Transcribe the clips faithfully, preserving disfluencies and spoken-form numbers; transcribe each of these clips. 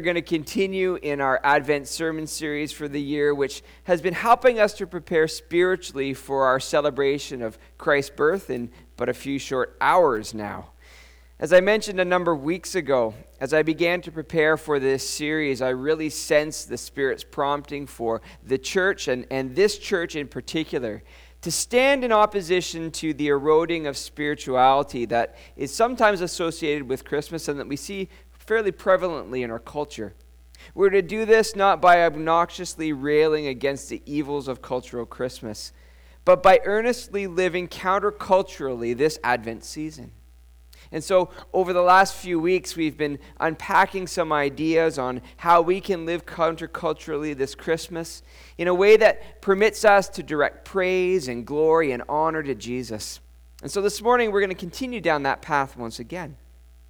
going to continue in our Advent sermon series for the year, which has been helping us to prepare spiritually for our celebration of Christ's birth in but a few short hours now. As I mentioned a number of weeks ago, as I began to prepare for this series, I really sensed the Spirit's prompting for the church, and, and this church in particular, to stand in opposition to the eroding of spirituality that is sometimes associated with Christmas and that we see fairly prevalently in our culture. We're to do this not by obnoxiously railing against the evils of cultural Christmas, but by earnestly living counterculturally this Advent season. And so over the last few weeks, we've been unpacking some ideas on how we can live counterculturally this Christmas in a way that permits us to direct praise and glory and honor to Jesus. And so this morning, we're going to continue down that path once again.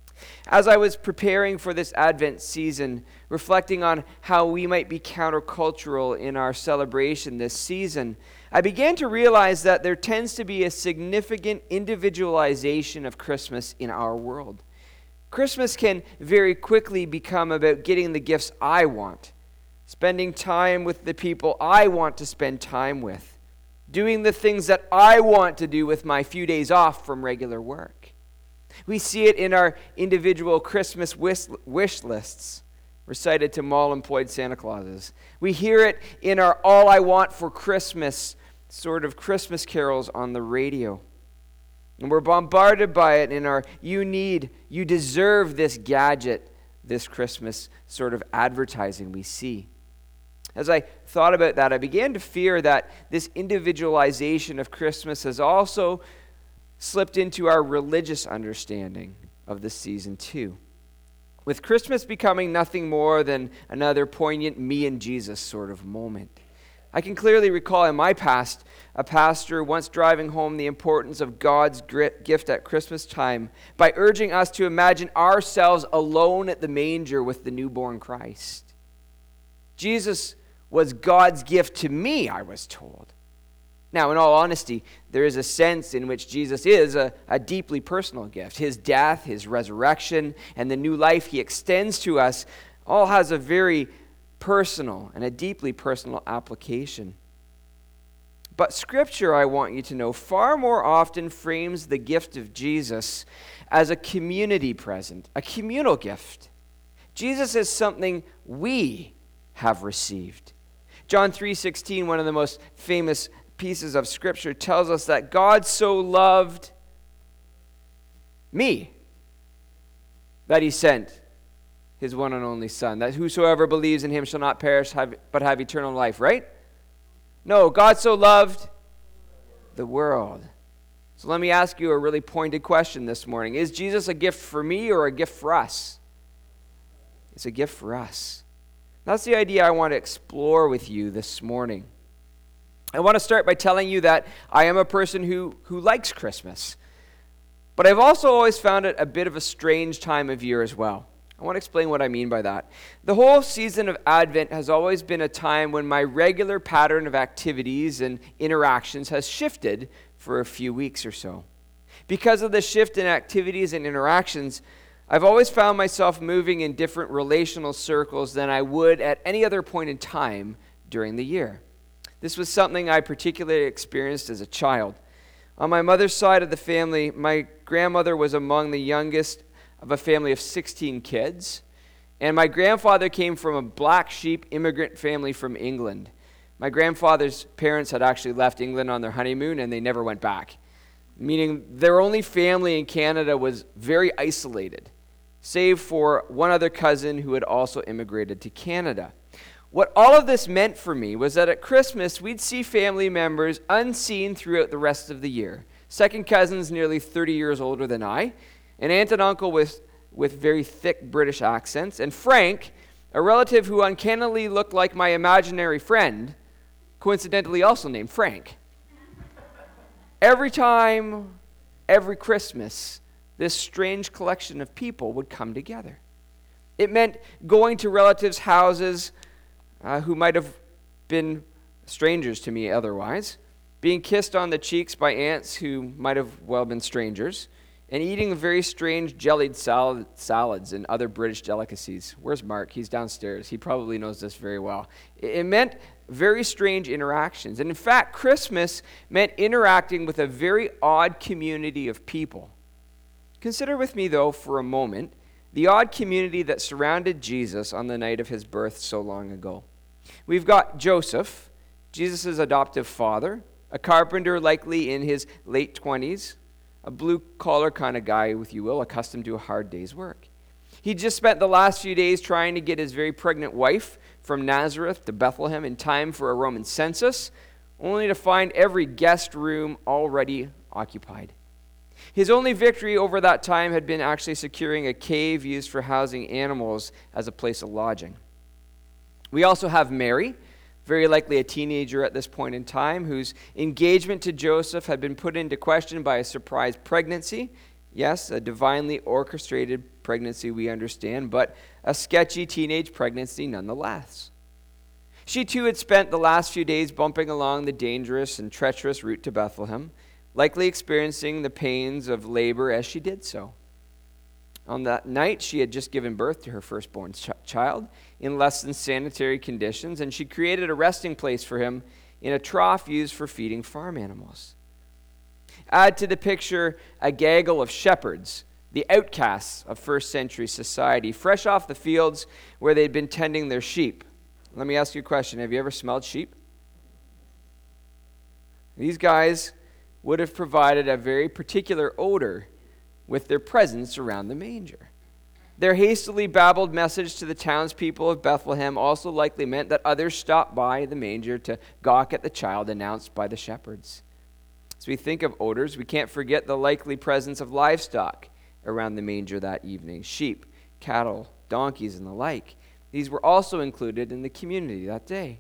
As I was preparing for this Advent season, reflecting on how we might be countercultural in our celebration this season, I began to realize that there tends to be a significant individualization of Christmas in our world. Christmas can very quickly become about getting the gifts I want, spending time with the people I want to spend time with, doing the things that I want to do with my few days off from regular work. We see it in our individual Christmas wish, wish lists recited to mall-employed Santa Clauses. We hear it in our all I want for Christmas sort of Christmas carols on the radio. And we're bombarded by it in our you need, you deserve this gadget this Christmas sort of advertising we see. As I thought about that, I began to fear that this individualization of Christmas has also slipped into our religious understanding of the season too, with Christmas becoming nothing more than another poignant me and Jesus sort of moment. I can clearly recall in my past a pastor once driving home the importance of God's gift at Christmas time by urging us to imagine ourselves alone at the manger with the newborn Christ. Jesus was God's gift to me, I was told. Now, in all honesty, there is a sense in which Jesus is a, a deeply personal gift. His death, his resurrection, and the new life he extends to us all has a very personal and a deeply personal application. But Scripture, I want you to know, far more often frames the gift of Jesus as a community present, a communal gift. Jesus is something we have received. John three sixteen, one of the most famous pieces of Scripture, tells us that God so loved me that he sent his one and only Son, that whosoever believes in him shall not perish have, but have eternal life, right? No, God so loved the world. So let me ask you a really pointed question this morning. Is Jesus a gift for me or a gift for us? It's a gift for us. That's the idea I want to explore with you this morning. I want to start by telling you that I am a person who, who likes Christmas. But I've also always found it a bit of a strange time of year as well. I want to explain what I mean by that. The whole season of Advent has always been a time when my regular pattern of activities and interactions has shifted for a few weeks or so. Because of the shift in activities and interactions, I've always found myself moving in different relational circles than I would at any other point in time during the year. This was something I particularly experienced as a child. On my mother's side of the family, my grandmother was among the youngest of a family of sixteen kids, and my grandfather came from a black sheep immigrant family from England. My grandfather's parents had actually left England on their honeymoon, and they never went back, meaning their only family in Canada was very isolated, save for one other cousin who had also immigrated to Canada. What all of this meant for me was that at Christmas, we'd see family members unseen throughout the rest of the year. Second cousins nearly thirty years older than I, an aunt and uncle with, with very thick British accents, and Frank, a relative who uncannily looked like my imaginary friend, coincidentally also named Frank. Every time, every Christmas, this strange collection of people would come together. It meant going to relatives' houses uh, who might have been strangers to me otherwise, being kissed on the cheeks by aunts who might have well been strangers, and eating very strange jellied salad, salads and other British delicacies. Where's Mark? He's downstairs. He probably knows this very well. It meant very strange interactions. And in fact, Christmas meant interacting with a very odd community of people. Consider with me, though, for a moment, the odd community that surrounded Jesus on the night of his birth so long ago. We've got Joseph, Jesus' adoptive father, a carpenter likely in his late twenties, a blue-collar kind of guy, if you will, accustomed to a hard day's work. He just spent the last few days trying to get his very pregnant wife from Nazareth to Bethlehem in time for a Roman census, only to find every guest room already occupied. His only victory over that time had been actually securing a cave used for housing animals as a place of lodging. We also have Mary, very likely a teenager at this point in time, whose engagement to Joseph had been put into question by a surprise pregnancy. Yes, a divinely orchestrated pregnancy, we understand, but a sketchy teenage pregnancy nonetheless. She too had spent the last few days bumping along the dangerous and treacherous route to Bethlehem, likely experiencing the pains of labor as she did so. On that night, she had just given birth to her firstborn ch- child in less than sanitary conditions, and she created a resting place for him in a trough used for feeding farm animals. Add to the picture a gaggle of shepherds, the outcasts of first century society, fresh off the fields where they'd been tending their sheep. Let me ask you a question. Have you ever smelled sheep? These guys would have provided a very particular odor with their presence around the manger. Their hastily babbled message to the townspeople of Bethlehem also likely meant that others stopped by the manger to gawk at the child announced by the shepherds. As we think of odors, we can't forget the likely presence of livestock around the manger that evening. Sheep, cattle, donkeys, and the like. These were also included in the community that day.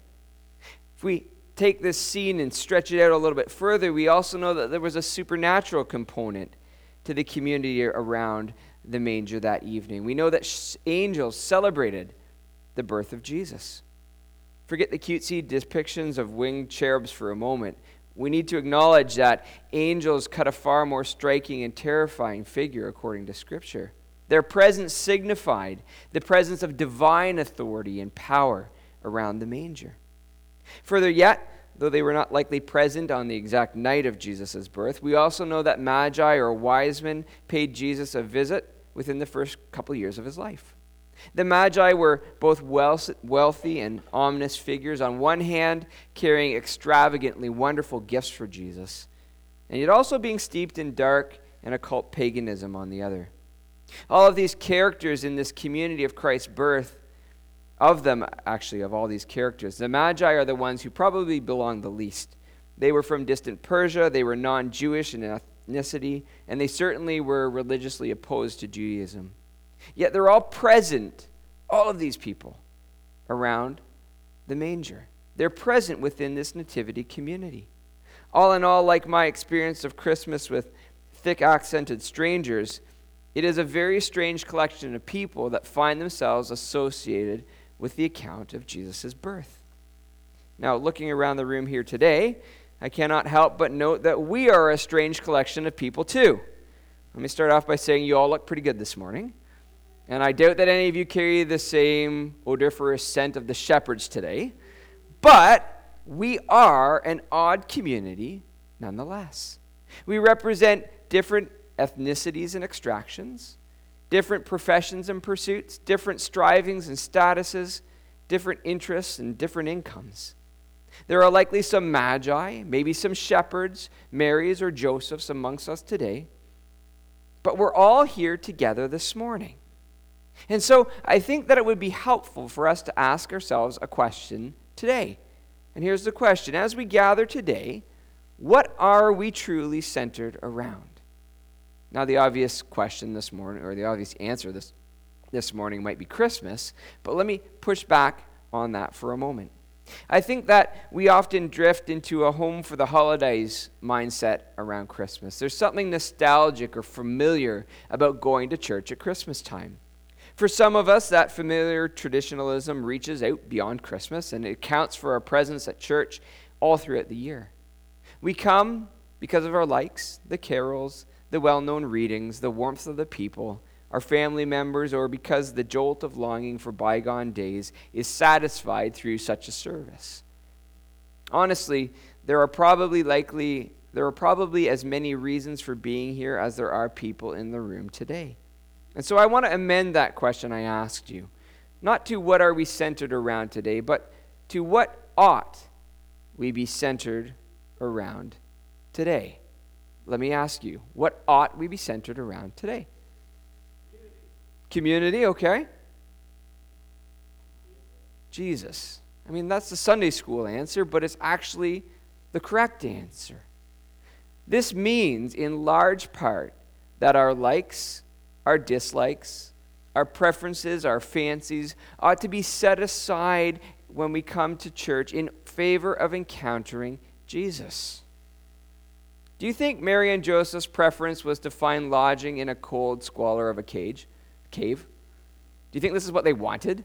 If we take this scene and stretch it out a little bit further, we also know that there was a supernatural component to the community around the manger that evening. We know that sh- angels celebrated the birth of Jesus. Forget the cutesy depictions of winged cherubs for a moment. We need to acknowledge that angels cut a far more striking and terrifying figure according to Scripture. Their presence signified the presence of divine authority and power around the manger. Further yet, though they were not likely present on the exact night of Jesus' birth, we also know that magi or wise men paid Jesus a visit within the first couple years of his life. The magi were both wealthy and ominous figures, on one hand carrying extravagantly wonderful gifts for Jesus, and yet also being steeped in dark and occult paganism on the other. All of these characters in this community of Christ's birth, of them actually, of all these characters, the magi are the ones who probably belong the least. They were from distant Persia, they were non-Jewish in ethnicity, and they certainly were religiously opposed to Judaism. Yet they're all present, all of these people, around the manger. They're present within this nativity community. All in all, like my experience of Christmas with thick accented strangers, it is a very strange collection of people that find themselves associated with the account of Jesus' birth. Now, looking around the room here today, I cannot help but note that we are a strange collection of people too. Let me start off by saying you all look pretty good this morning. And I doubt that any of you carry the same odoriferous scent of the shepherds today. But we are an odd community nonetheless. We represent different ethnicities and extractions, different professions and pursuits, different strivings and statuses, different interests and different incomes. There are likely some magi, maybe some shepherds, Marys or Josephs amongst us today. But we're all here together this morning. And so I think that it would be helpful for us to ask ourselves a question today. And here's the question. As we gather today, what are we truly centered around? Now, the obvious question this morning, or the obvious answer this, this morning might be Christmas, but let me push back on that for a moment. I think that we often drift into a home for the holidays mindset around Christmas. There's something nostalgic or familiar about going to church at Christmas time. For some of us, that familiar traditionalism reaches out beyond Christmas, and it accounts for our presence at church all throughout the year. We come because of our likes, the carols, the well-known readings, the warmth of the people, our family members, or because the jolt of longing for bygone days is satisfied through such a service. Honestly, there are probably likely there are probably as many reasons for being here as there are people in the room today. And so I want to amend that question I asked you. Not to what are we centered around today, but to what ought we be centered around today? Let me ask you, what ought we be centered around today? Community, okay. Jesus. I mean, that's the Sunday school answer, but it's actually the correct answer. This means, in large part, that our likes, our dislikes, our preferences, our fancies ought to be set aside when we come to church in favor of encountering Jesus. Do you think Mary and Joseph's preference was to find lodging in a cold squalor of a cage, cave? Do you think this is what they wanted?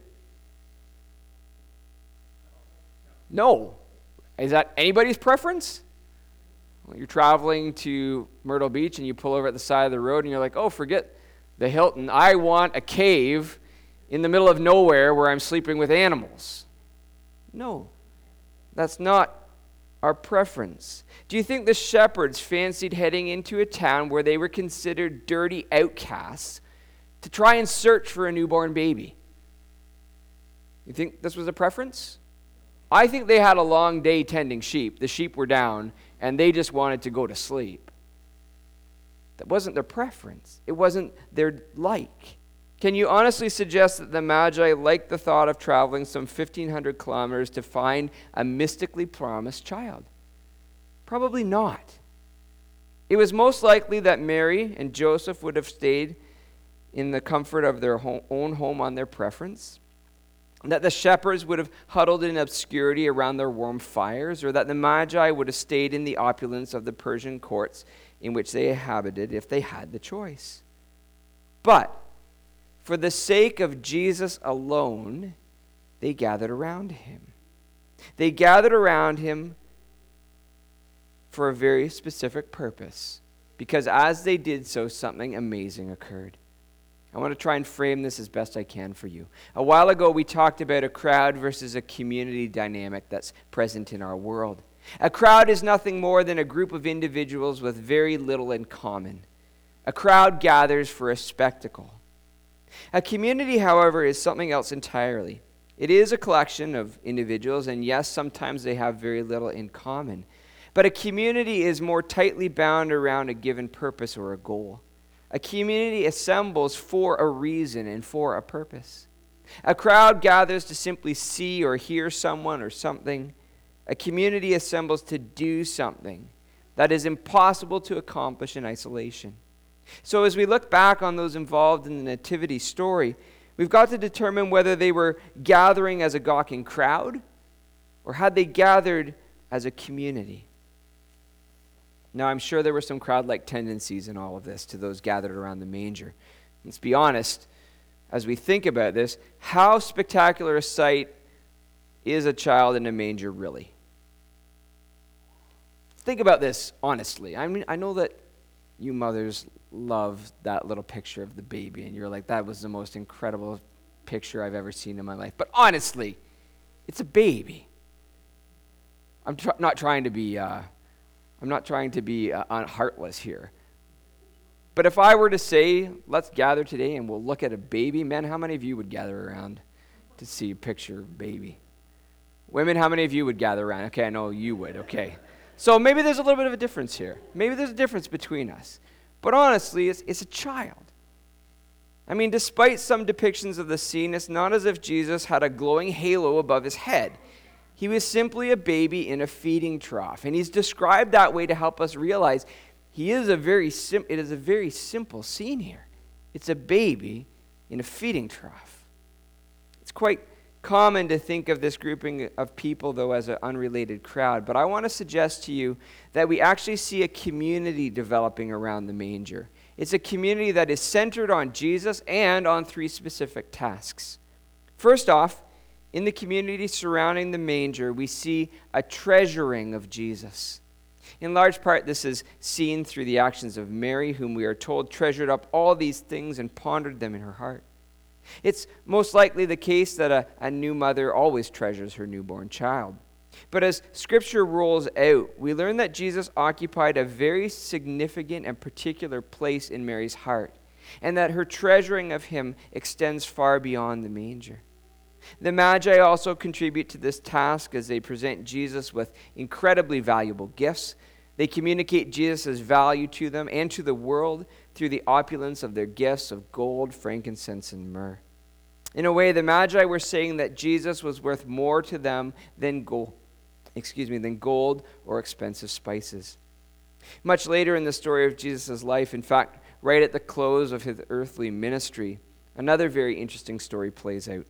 No. Is that anybody's preference? Well, you're traveling to Myrtle Beach and you pull over at the side of the road and you're like, oh, forget the Hilton. I want a cave in the middle of nowhere where I'm sleeping with animals. No, that's not our preference. Do you think the shepherds fancied heading into a town where they were considered dirty outcasts to try and search for a newborn baby? You think this was a preference? I think they had a long day tending sheep. The sheep were down, and they just wanted to go to sleep. That wasn't their preference. It wasn't their like. Can you honestly suggest that the Magi liked the thought of traveling some fifteen hundred kilometers to find a mystically promised child? Probably not. It was most likely that Mary and Joseph would have stayed in the comfort of their own home on their preference, that the shepherds would have huddled in obscurity around their warm fires, or that the Magi would have stayed in the opulence of the Persian courts in which they inhabited if they had the choice. But for the sake of Jesus alone, they gathered around him. They gathered around him for a very specific purpose, because as they did so, something amazing occurred. I want to try and frame this as best I can for you. A while ago, we talked about a crowd versus a community dynamic that's present in our world. A crowd is nothing more than a group of individuals with very little in common. A crowd gathers for a spectacle. A community, however, is something else entirely. It is a collection of individuals, and yes, sometimes they have very little in common. But a community is more tightly bound around a given purpose or a goal. A community assembles for a reason and for a purpose. A crowd gathers to simply see or hear someone or something. A community assembles to do something that is impossible to accomplish in isolation. So as we look back on those involved in the nativity story, we've got to determine whether they were gathering as a gawking crowd or had they gathered as a community. Now, I'm sure there were some crowd-like tendencies in all of this to those gathered around the manger. Let's be honest, as we think about this, how spectacular a sight is a child in a manger really? Think about this honestly. I mean, I know that you mothers love that little picture of the baby, and you're like, that was the most incredible picture I've ever seen in my life. But honestly, it's a baby. I'm tr- not trying to be... Uh, I'm not trying to be uh, heartless here. But if I were to say, let's gather today and we'll look at a baby, men, how many of you would gather around to see a picture of a baby? Women, how many of you would gather around? Okay, I know you would, okay. So maybe there's a little bit of a difference here. Maybe there's a difference between us. But honestly, it's, it's a child. I mean, despite some depictions of the scene, it's not as if Jesus had a glowing halo above his head. He was simply a baby in a feeding trough. And he's described that way to help us realize he is a very sim- it is a very simple scene here. It's a baby in a feeding trough. It's quite common to think of this grouping of people, though, as an unrelated crowd. But I want to suggest to you that we actually see a community developing around the manger. It's a community that is centered on Jesus and on three specific tasks. First off, in the community surrounding the manger, we see a treasuring of Jesus. In large part, this is seen through the actions of Mary, whom we are told treasured up all these things and pondered them in her heart. It's most likely the case that a, a new mother always treasures her newborn child. But as Scripture rolls out, we learn that Jesus occupied a very significant and particular place in Mary's heart, and that her treasuring of him extends far beyond the manger. The Magi also contribute to this task as they present Jesus with incredibly valuable gifts. They communicate Jesus' value to them and to the world through the opulence of their gifts of gold, frankincense, and myrrh. In a way, the Magi were saying that Jesus was worth more to them than gold, excuse me, than gold or expensive spices. Much later in the story of Jesus' life, in fact, right at the close of his earthly ministry, another very interesting story plays out.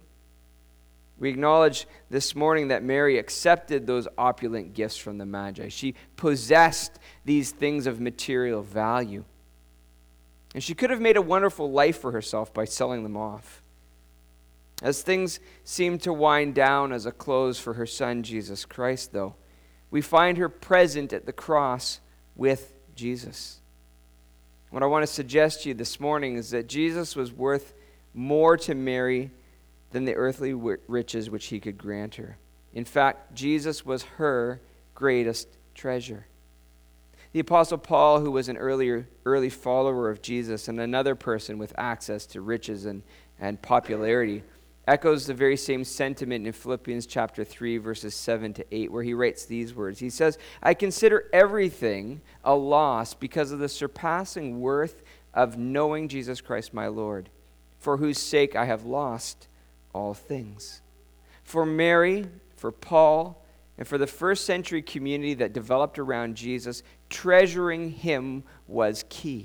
We acknowledge this morning that Mary accepted those opulent gifts from the Magi. She possessed these things of material value. And she could have made a wonderful life for herself by selling them off. As things seem to wind down as a close for her son, Jesus Christ, though, we find her present at the cross with Jesus. What I want to suggest to you this morning is that Jesus was worth more to Mary than the earthly riches which he could grant her. In fact, Jesus was her greatest treasure. The Apostle Paul, who was an earlier, early follower of Jesus and another person with access to riches and, and popularity, echoes the very same sentiment in Philippians chapter three, verses seven to eight, where he writes these words. He says, "I consider everything a loss because of the surpassing worth of knowing Jesus Christ my Lord, for whose sake I have lost all things." For Mary, for Paul, and for the first century community that developed around Jesus, treasuring him was key.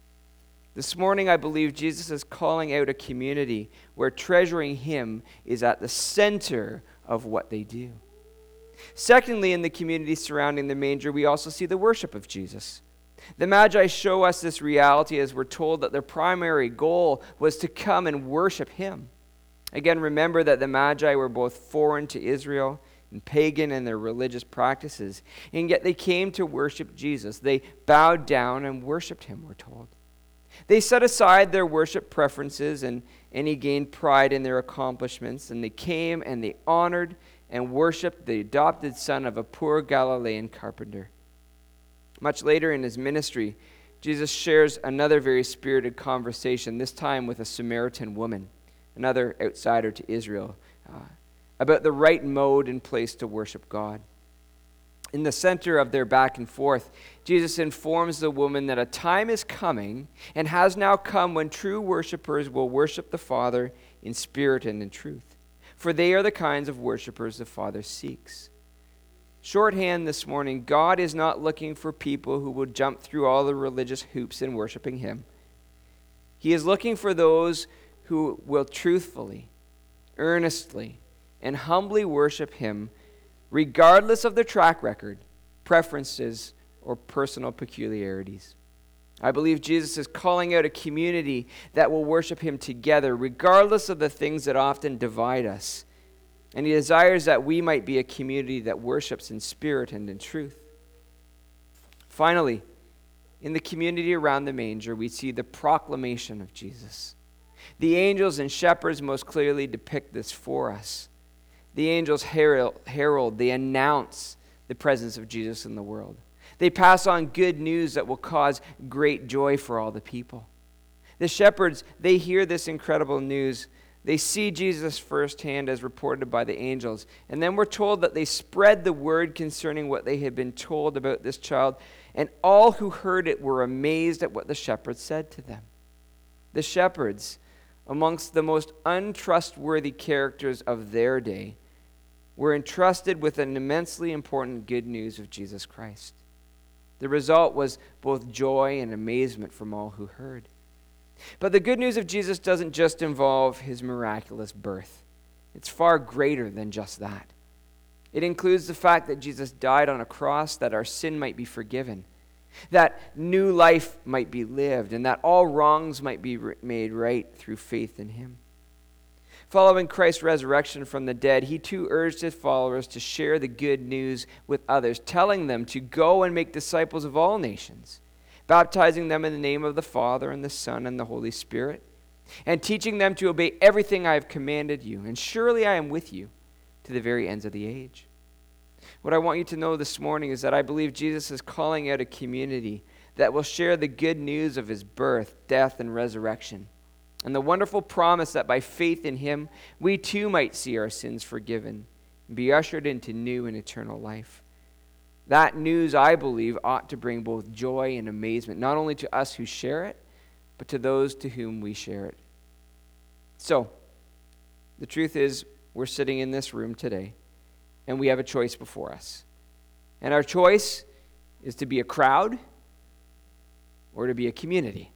This morning, I believe Jesus is calling out a community where treasuring him is at the center of what they do. Secondly, in the community surrounding the manger, we also see the worship of Jesus. The Magi show us this reality as we're told that their primary goal was to come and worship him. Again, remember that the Magi were both foreign to Israel and pagan in their religious practices, and yet they came to worship Jesus. They bowed down and worshiped him, we're told. They set aside their worship preferences and any gained pride in their accomplishments, and they came and they honored and worshiped the adopted son of a poor Galilean carpenter. Much later in his ministry, Jesus shares another very spirited conversation, this time with a Samaritan woman, another outsider to Israel, uh, about the right mode and place to worship God. In the center of their back and forth, Jesus informs the woman that a time is coming and has now come when true worshipers will worship the Father in spirit and in truth, for they are the kinds of worshipers the Father seeks. Shorthand this morning, God is not looking for people who will jump through all the religious hoops in worshiping him. He is looking for those who will truthfully, earnestly, and humbly worship him regardless of their track record, preferences, or personal peculiarities. I believe Jesus is calling out a community that will worship him together regardless of the things that often divide us. And he desires that we might be a community that worships in spirit and in truth. Finally, in the community around the manger, we see the proclamation of Jesus. The angels and shepherds most clearly depict this for us. The angels herald, herald, they announce the presence of Jesus in the world. They pass on good news that will cause great joy for all the people. The shepherds, they hear this incredible news. They see Jesus firsthand as reported by the angels. And then we're told that they spread the word concerning what they had been told about this child. And all who heard it were amazed at what the shepherds said to them. The shepherds, amongst the most untrustworthy characters of their day, were entrusted with an immensely important good news of Jesus Christ. The result was both joy and amazement from all who heard. But the good news of Jesus doesn't just involve his miraculous birth. It's far greater than just that. It includes the fact that Jesus died on a cross that our sin might be forgiven, that new life might be lived, and that all wrongs might be made right through faith in him. Following Christ's resurrection from the dead, he too urged his followers to share the good news with others, telling them to go and make disciples of all nations, baptizing them in the name of the Father and the Son and the Holy Spirit, and teaching them to obey everything I have commanded you. And surely I am with you to the very ends of the age. What I want you to know this morning is that I believe Jesus is calling out a community that will share the good news of his birth, death, and resurrection, and the wonderful promise that by faith in him, we too might see our sins forgiven and be ushered into new and eternal life. That news, I believe, ought to bring both joy and amazement, not only to us who share it, but to those to whom we share it. So, the truth is, we're sitting in this room today, and we have a choice before us. And our choice is to be a crowd or to be a community.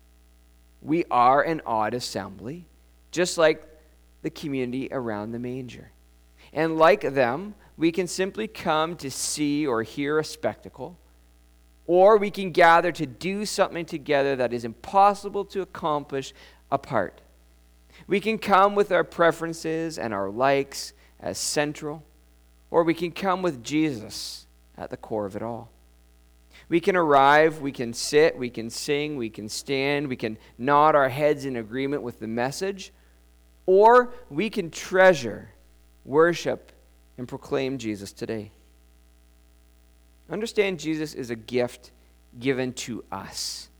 We are an odd assembly, just like the community around the manger. And like them, we can simply come to see or hear a spectacle, or we can gather to do something together that is impossible to accomplish apart. We can come with our preferences and our likes as central, or we can come with Jesus at the core of it all. We can arrive, we can sit, we can sing, we can stand, we can nod our heads in agreement with the message, or we can treasure, worship, and proclaim Jesus today. Understand, Jesus is a gift given to us.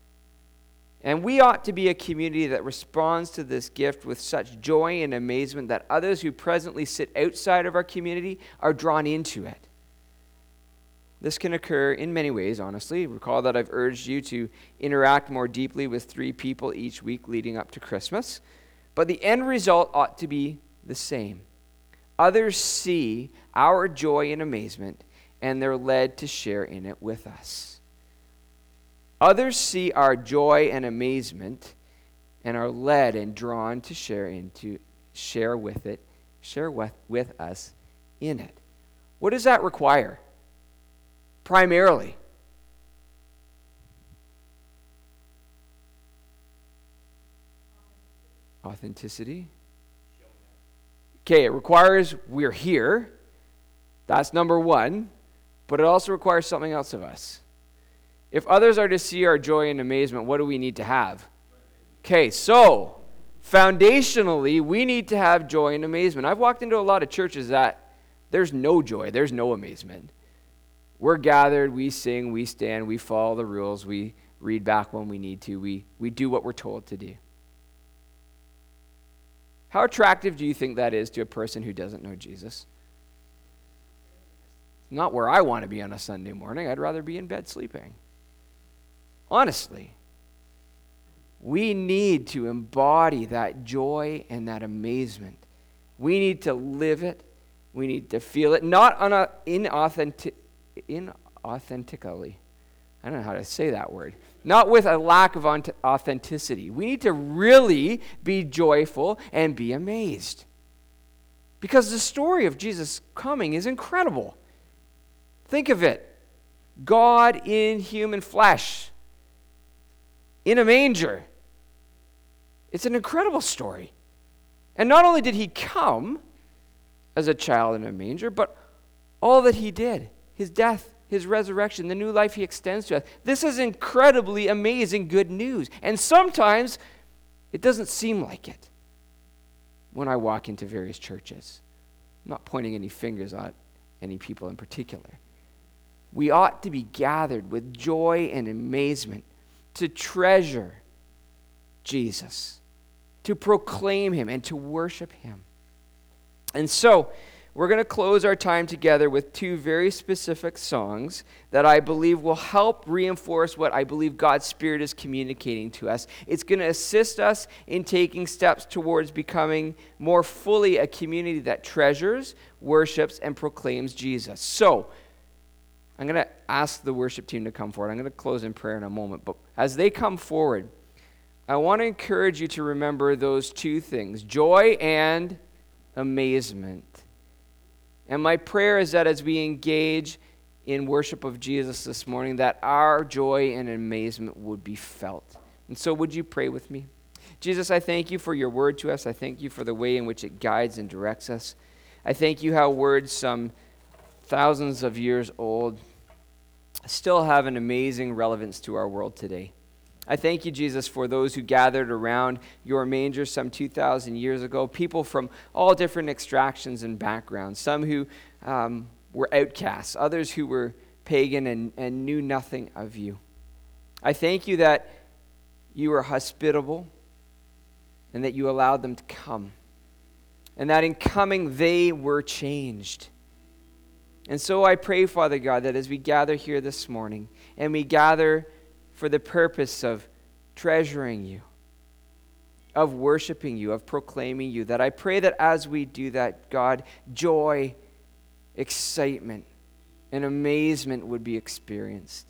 And we ought to be a community that responds to this gift with such joy and amazement that others who presently sit outside of our community are drawn into it. This can occur in many ways, honestly. Recall that I've urged you to interact more deeply with three people each week leading up to Christmas. But the end result ought to be the same. Others see our joy and amazement, and they're led to share in it with us. Others see our joy and amazement, and are led and drawn to share into, share with it, share with, with us in it. What does that require? Primarily, authenticity. Okay, it requires we're here. That's number one. But it also requires something else of us. If others are to see our joy and amazement, what do we need to have? Okay, so foundationally, we need to have joy and amazement. I've walked into a lot of churches that there's no joy, there's no amazement. We're gathered, we sing, we stand, we follow the rules, we read back when we need to, we, we do what we're told to do. How attractive do you think that is to a person who doesn't know Jesus? Not where I want to be on a Sunday morning. I'd rather be in bed sleeping. Honestly, we need to embody that joy and that amazement. We need to live it. We need to feel it, not on a inauthentic, inauthentically. I don't know how to say that word. Not with a lack of authenticity. We need to really be joyful and be amazed. Because the story of Jesus coming is incredible. Think of it. God in human flesh. In a manger. It's an incredible story. And not only did he come as a child in a manger, but all that he did. His death, his resurrection, the new life he extends to us. This is incredibly amazing good news. And sometimes it doesn't seem like it when I walk into various churches. I'm not pointing any fingers at any people in particular. We ought to be gathered with joy and amazement to treasure Jesus, to proclaim him, and to worship him. And so, we're going to close our time together with two very specific songs that I believe will help reinforce what I believe God's Spirit is communicating to us. It's going to assist us in taking steps towards becoming more fully a community that treasures, worships, and proclaims Jesus. So, I'm going to ask the worship team to come forward. I'm going to close in prayer in a moment. But as they come forward, I want to encourage you to remember those two things, joy and amazement. And my prayer is that as we engage in worship of Jesus this morning, that our joy and amazement would be felt. And so would you pray with me? Jesus, I thank you for your word to us. I thank you for the way in which it guides and directs us. I thank you how words some thousands of years old still have an amazing relevance to our world today. I thank you, Jesus, for those who gathered around your manger some two thousand years ago, people from all different extractions and backgrounds, some who um, were outcasts, others who were pagan and, and knew nothing of you. I thank you that you were hospitable and that you allowed them to come, and that in coming they were changed. And so I pray, Father God, that as we gather here this morning and we gather for the purpose of treasuring you, of worshiping you, of proclaiming you, that I pray that as we do that, God, joy, excitement, and amazement would be experienced.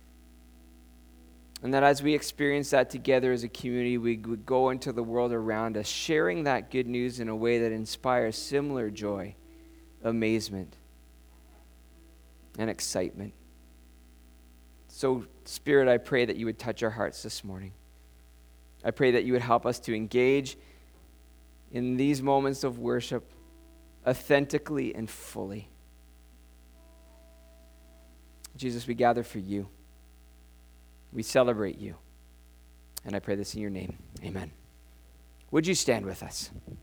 And that as we experience that together as a community, we would go into the world around us, sharing that good news in a way that inspires similar joy, amazement, and excitement. So, Spirit, I pray that you would touch our hearts this morning. I pray that you would help us to engage in these moments of worship authentically and fully. Jesus, we gather for you. We celebrate you. And I pray this in your name. Amen. Would you stand with us?